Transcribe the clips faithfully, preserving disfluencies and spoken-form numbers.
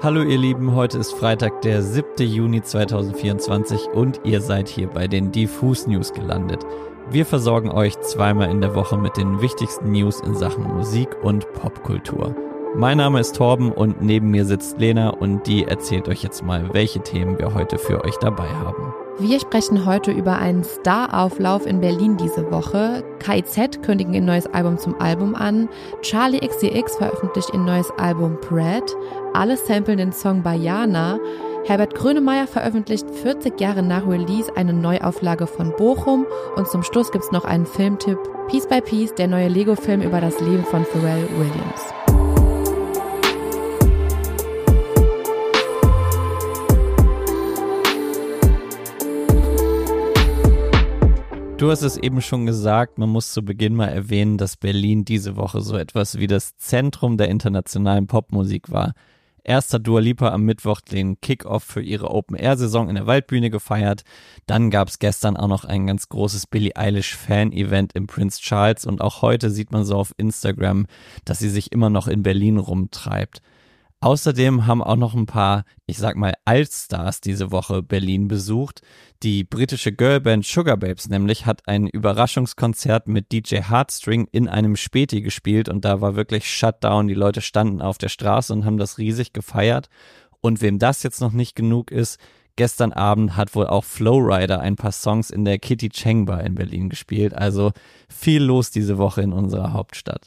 Hallo ihr Lieben, heute ist Freitag, der siebte Juni zweitausendvierundzwanzig und ihr seid hier bei den Diffus News gelandet. Wir versorgen euch zweimal in der Woche mit den wichtigsten News in Sachen Musik und Popkultur. Mein Name ist Torben und neben mir sitzt Lena und die erzählt euch jetzt mal, welche Themen wir heute für euch dabei haben. Wir sprechen heute über einen Star-Auflauf in Berlin diese Woche. K I Z kündigen ein neues Album zum Album an. Charli X C X veröffentlicht ein neues Album Bread. Alle samplen den Song Bajana. Herbert Grönemeyer veröffentlicht vierzig Jahre nach Release eine Neuauflage von Bochum. Und zum Schluss gibt's noch einen Filmtipp. Piece by Piece, der neue Lego-Film über das Leben von Pharrell Williams. Du hast es eben schon gesagt, man muss zu Beginn mal erwähnen, dass Berlin diese Woche so etwas wie das Zentrum der internationalen Popmusik war. Erst hat Dua Lipa am Mittwoch den Kick-Off für ihre Open-Air-Saison in der Waldbühne gefeiert. Dann gab es gestern auch noch ein ganz großes Billie Eilish-Fan-Event im Prince Charles und auch heute sieht man so auf Instagram, dass sie sich immer noch in Berlin rumtreibt. Außerdem haben auch noch ein paar, ich sag mal, Altstars diese Woche Berlin besucht. Die britische Girlband Sugababes nämlich hat ein Überraschungskonzert mit D J Heartstring in einem Späti gespielt und da war wirklich Shutdown. Die Leute standen auf der Straße und haben das riesig gefeiert. Und wem das jetzt noch nicht genug ist, gestern Abend hat wohl auch Flowrider ein paar Songs in der Kitty Cheng Bar in Berlin gespielt. Also viel los diese Woche in unserer Hauptstadt.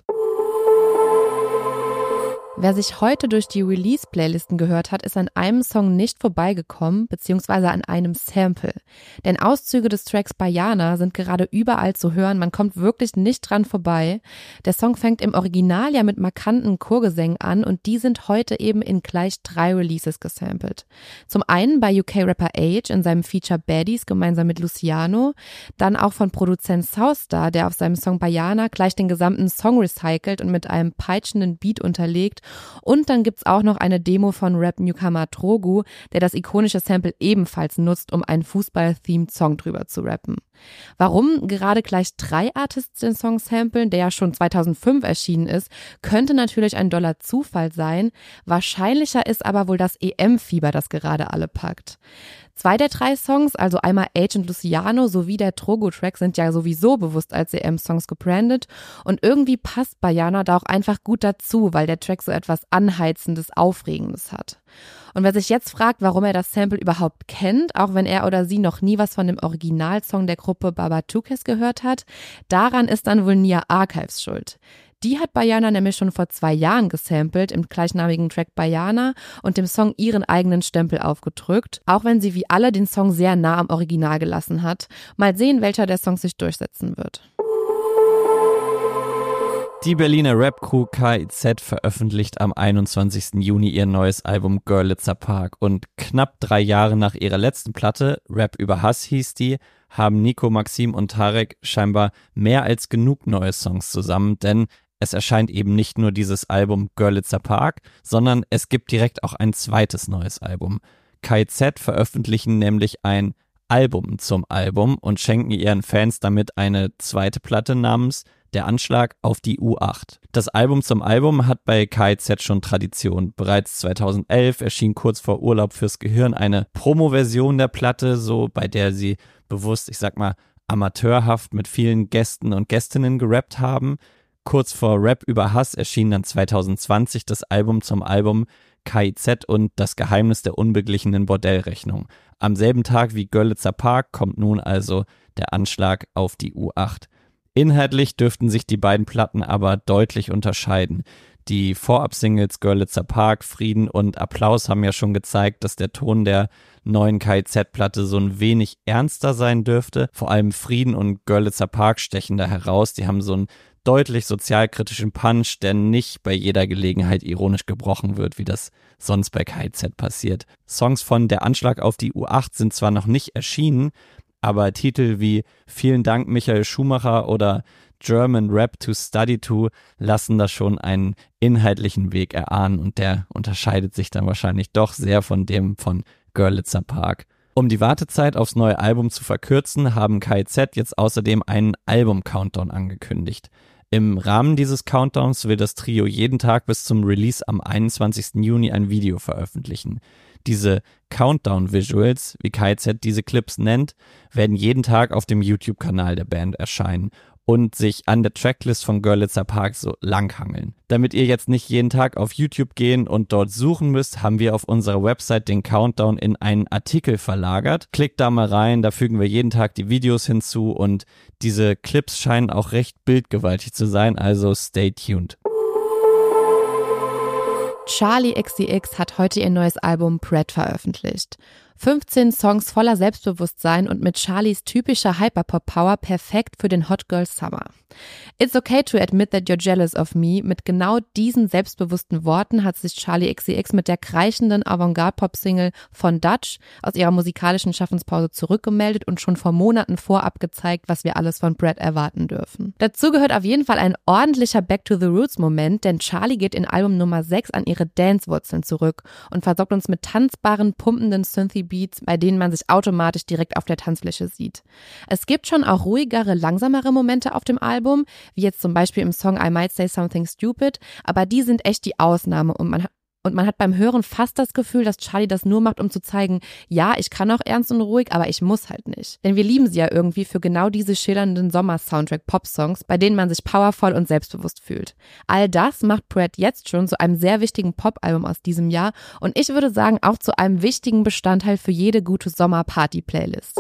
Wer sich heute durch die Release-Playlisten gehört hat, ist an einem Song nicht vorbeigekommen, beziehungsweise an einem Sample. Denn Auszüge des Tracks Bajana sind gerade überall zu hören, man kommt wirklich nicht dran vorbei. Der Song fängt im Original ja mit markanten Chorgesängen an und die sind heute eben in gleich drei Releases gesampelt. Zum einen bei U K-Rapper Age in seinem Feature Baddies gemeinsam mit Luciano, dann auch von Produzent Southstar, der auf seinem Song Bajana gleich den gesamten Song recycelt und mit einem peitschenden Beat unterlegt. Und dann gibt's auch noch eine Demo von Rap-Newcomer Trogu, der das ikonische Sample ebenfalls nutzt, um einen Fußball-themed Song drüber zu rappen. Warum gerade gleich drei Artists den Song samplen, der ja schon zweitausendfünf erschienen ist, könnte natürlich ein doller Zufall sein. Wahrscheinlicher ist aber wohl das E M-Fieber, das gerade alle packt. Zwei der drei Songs, also einmal Age und Luciano sowie der Trogo-Track, sind ja sowieso bewusst als E M-Songs gebrandet und irgendwie passt Bajana da auch einfach gut dazu, weil der Track so etwas Anheizendes, Aufregendes hat. Und wer sich jetzt fragt, warum er das Sample überhaupt kennt, auch wenn er oder sie noch nie was von dem Originalsong der Gruppe Babatukes gehört hat, daran ist dann wohl Nia Archives schuld. Die hat Bajana nämlich schon vor zwei Jahren gesampelt im gleichnamigen Track Bajana und dem Song ihren eigenen Stempel aufgedrückt, auch wenn sie wie alle den Song sehr nah am Original gelassen hat. Mal sehen, welcher der Song sich durchsetzen wird. Die Berliner Rap-Crew K I Z veröffentlicht am einundzwanzigsten Juni ihr neues Album Görlitzer Park und knapp drei Jahre nach ihrer letzten Platte, Rap über Hass hieß die, haben Nico, Maxim und Tarek scheinbar mehr als genug neue Songs zusammen, denn es erscheint eben nicht nur dieses Album Görlitzer Park, sondern es gibt direkt auch ein zweites neues Album. K I Z veröffentlichen nämlich ein Album zum Album und schenken ihren Fans damit eine zweite Platte namens Der Anschlag auf die U acht. Das Album zum Album hat bei K I Z schon Tradition. Bereits zweitausendelf erschien kurz vor Urlaub fürs Gehirn eine Promo-Version der Platte, so bei der sie bewusst, ich sag mal, amateurhaft mit vielen Gästen und Gästinnen gerappt haben. Kurz vor Rap über Hass erschien dann zweitausendzwanzig das Album zum Album K I Z und Das Geheimnis der unbeglichenen Bordellrechnung. Am selben Tag wie Görlitzer Park kommt nun also Der Anschlag auf die U acht. Inhaltlich dürften sich die beiden Platten aber deutlich unterscheiden. Die Vorab-Singles Görlitzer Park, Frieden und Applaus haben ja schon gezeigt, dass der Ton der neuen K I Z-Platte so ein wenig ernster sein dürfte. Vor allem Frieden und Görlitzer Park stechen da heraus. Die haben so einen deutlich sozialkritischen Punch, der nicht bei jeder Gelegenheit ironisch gebrochen wird, wie das sonst bei K I Z passiert. Songs von Der Anschlag auf die U acht sind zwar noch nicht erschienen, aber Titel wie Vielen Dank Michael Schumacher oder German Rap to Study to lassen da schon einen inhaltlichen Weg erahnen und der unterscheidet sich dann wahrscheinlich doch sehr von dem von Görlitzer Park. Um die Wartezeit aufs neue Album zu verkürzen, haben K I Z jetzt außerdem einen Album-Countdown angekündigt. Im Rahmen dieses Countdowns will das Trio jeden Tag bis zum Release am einundzwanzigsten Juni ein Video veröffentlichen. Diese Countdown-Visuals, wie K I Z diese Clips nennt, werden jeden Tag auf dem YouTube-Kanal der Band erscheinen und sich an der Tracklist von Görlitzer Park so langhangeln. Damit ihr jetzt nicht jeden Tag auf YouTube gehen und dort suchen müsst, haben wir auf unserer Website den Countdown in einen Artikel verlagert. Klickt da mal rein, da fügen wir jeden Tag die Videos hinzu und diese Clips scheinen auch recht bildgewaltig zu sein, also stay tuned. Charli X C X hat heute ihr neues Album Pred veröffentlicht. fünfzehn Songs voller Selbstbewusstsein und mit Charlis typischer Hyperpop-Power perfekt für den Hot Girl Summer. It's okay to admit that you're jealous of me. Mit genau diesen selbstbewussten Worten hat sich Charli X C X mit der kreischenden Avantgarde-Pop-Single von Dutch aus ihrer musikalischen Schaffenspause zurückgemeldet und schon vor Monaten vorab gezeigt, was wir alles von Pred erwarten dürfen. Dazu gehört auf jeden Fall ein ordentlicher Back-to-the-Roots-Moment, denn Charli geht in Album Nummer sechs an ihre Dance-Wurzeln zurück und versorgt uns mit tanzbaren, pumpenden Synthy-Beats, bei denen man sich automatisch direkt auf der Tanzfläche sieht. Es gibt schon auch ruhigere, langsamere Momente auf dem Album, wie jetzt zum Beispiel im Song I Might Say Something Stupid, aber die sind echt die Ausnahme und man hat Und man hat beim Hören fast das Gefühl, dass Charli das nur macht, um zu zeigen, ja, ich kann auch ernst und ruhig, aber ich muss halt nicht. Denn wir lieben sie ja irgendwie für genau diese schillernden Sommer-Soundtrack-Pop-Songs, bei denen man sich powervoll und selbstbewusst fühlt. All das macht Pred jetzt schon zu einem sehr wichtigen Pop-Album aus diesem Jahr und ich würde sagen auch zu einem wichtigen Bestandteil für jede gute Sommer-Party-Playlist.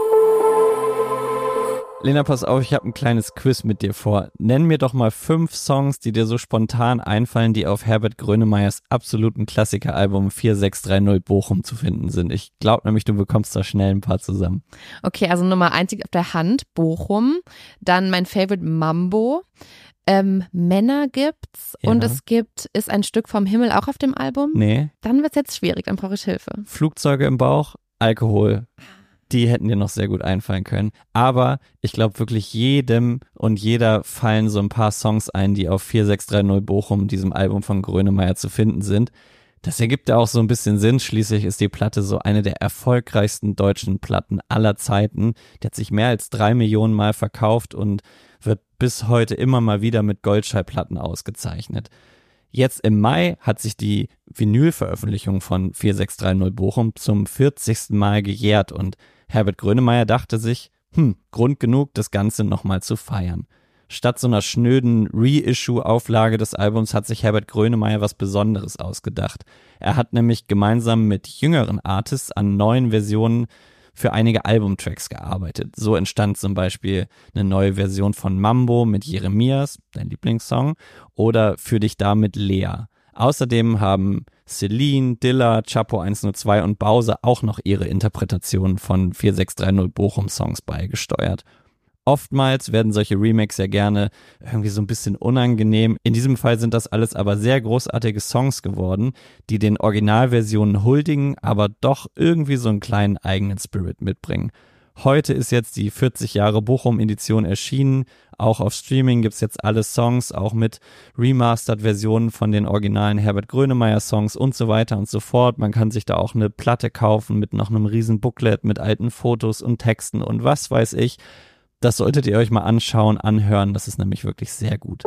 Lena, pass auf, ich habe ein kleines Quiz mit dir vor. Nenn mir doch mal fünf Songs, die dir so spontan einfallen, die auf Herbert Grönemeyers absoluten Klassikeralbum vier sechs drei null Bochum zu finden sind. Ich glaube nämlich, du bekommst da schnell ein paar zusammen. Okay, also Nummer eins liegt auf der Hand, Bochum. Dann mein Favorite Mambo. Ähm, Männer gibt's ja. Und es gibt, ist ein Stück vom Himmel auch auf dem Album? Nee. Dann wird's jetzt schwierig, dann brauche ich Hilfe. Flugzeuge im Bauch, Alkohol. Die hätten dir noch sehr gut einfallen können. Aber ich glaube wirklich jedem und jeder fallen so ein paar Songs ein, die auf vier sechs drei null Bochum, diesem Album von Grönemeyer, zu finden sind. Das ergibt ja auch so ein bisschen Sinn. Schließlich ist die Platte so eine der erfolgreichsten deutschen Platten aller Zeiten. Die hat sich mehr als drei Millionen Mal verkauft und wird bis heute immer mal wieder mit Goldschallplatten ausgezeichnet. Jetzt im Mai hat sich die Vinylveröffentlichung von vier sechs drei null Bochum zum vierzigsten Mal gejährt und Herbert Grönemeyer dachte sich, hm, Grund genug, das Ganze nochmal zu feiern. Statt so einer schnöden Reissue-Auflage des Albums hat sich Herbert Grönemeyer was Besonderes ausgedacht. Er hat nämlich gemeinsam mit jüngeren Artists an neuen Versionen für einige Albumtracks gearbeitet. So entstand zum Beispiel eine neue Version von Mambo mit Jeremias, dein Lieblingssong, oder Für dich da mit Lea. Außerdem haben Celine, Dilla, Chapo eins null zwei und Bowser auch noch ihre Interpretationen von vier sechs drei null Bochum-Songs beigesteuert. Oftmals werden solche Remakes ja gerne irgendwie so ein bisschen unangenehm. In diesem Fall sind das alles aber sehr großartige Songs geworden, die den Originalversionen huldigen, aber doch irgendwie so einen kleinen eigenen Spirit mitbringen. Heute ist jetzt die vierzig Jahre Bochum-Edition erschienen. Auch auf Streaming gibt's jetzt alle Songs, auch mit Remastered-Versionen von den originalen Herbert Grönemeyer-Songs und so weiter und so fort. Man kann sich da auch eine Platte kaufen mit noch einem riesen Booklet mit alten Fotos und Texten und was weiß ich. Das solltet ihr euch mal anschauen, anhören. Das ist nämlich wirklich sehr gut.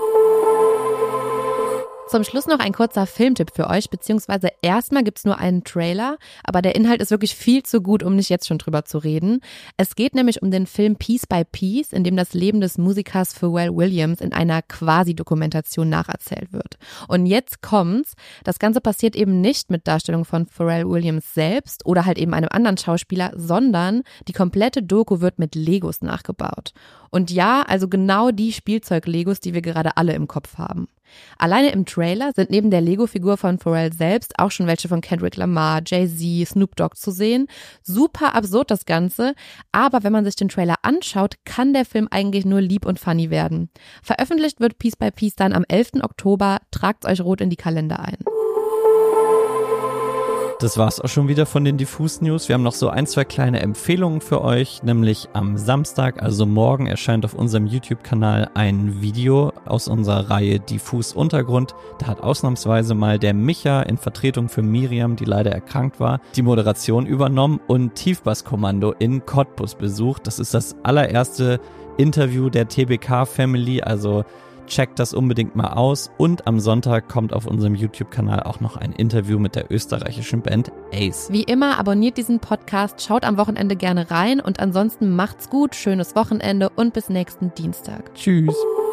Zum Schluss noch ein kurzer Filmtipp für euch, beziehungsweise erstmal gibt's nur einen Trailer, aber der Inhalt ist wirklich viel zu gut, um nicht jetzt schon drüber zu reden. Es geht nämlich um den Film Piece by Piece, in dem das Leben des Musikers Pharrell Williams in einer Quasi-Dokumentation nacherzählt wird. Und jetzt kommt's, das Ganze passiert eben nicht mit Darstellung von Pharrell Williams selbst oder halt eben einem anderen Schauspieler, sondern die komplette Doku wird mit Legos nachgebaut. Und ja, also genau die Spielzeug-Legos, die wir gerade alle im Kopf haben. Alleine im Trailer sind neben der Lego-Figur von Pharrell selbst auch schon welche von Kendrick Lamar, Jay-Z, Snoop Dogg zu sehen. Super absurd das Ganze, aber wenn man sich den Trailer anschaut, kann der Film eigentlich nur lieb und funny werden. Veröffentlicht wird Piece by Piece dann am elften Oktober. Tragt euch rot in die Kalender ein. Das war's auch schon wieder von den Diffus News. Wir haben noch so ein, zwei kleine Empfehlungen für euch, nämlich am Samstag, also morgen, erscheint auf unserem YouTube-Kanal ein Video aus unserer Reihe Diffus Untergrund. Da hat ausnahmsweise mal der Micha in Vertretung für Miriam, die leider erkrankt war, die Moderation übernommen und Tiefbasskommando in Cottbus besucht. Das ist das allererste Interview der T B K-Family, also checkt das unbedingt mal aus. Und am Sonntag kommt auf unserem YouTube-Kanal auch noch ein Interview mit der österreichischen Band Ace. Wie immer, abonniert diesen Podcast, schaut am Wochenende gerne rein und ansonsten macht's gut, schönes Wochenende und bis nächsten Dienstag. Tschüss.